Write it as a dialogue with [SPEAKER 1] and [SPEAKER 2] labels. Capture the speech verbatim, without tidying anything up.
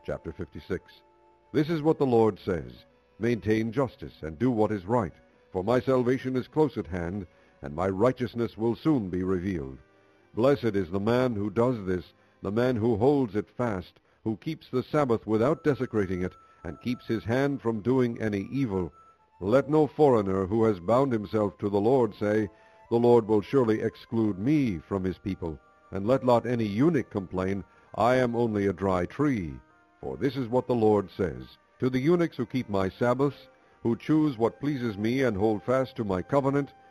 [SPEAKER 1] Chapter fifty-six. This is what the Lord says, Maintain justice, and do what is right, for my salvation is close at hand, and my righteousness will soon be revealed. Blessed is the man who does this, the man who holds it fast, who keeps the Sabbath without desecrating it, and keeps his hand from doing any evil. Let no foreigner who has bound himself to the Lord say, The Lord will surely exclude me from his people. And let not any eunuch complain, I am only a dry tree. For this is what the Lord says, To the eunuchs who keep my Sabbaths, who choose what pleases me and hold fast to my covenant,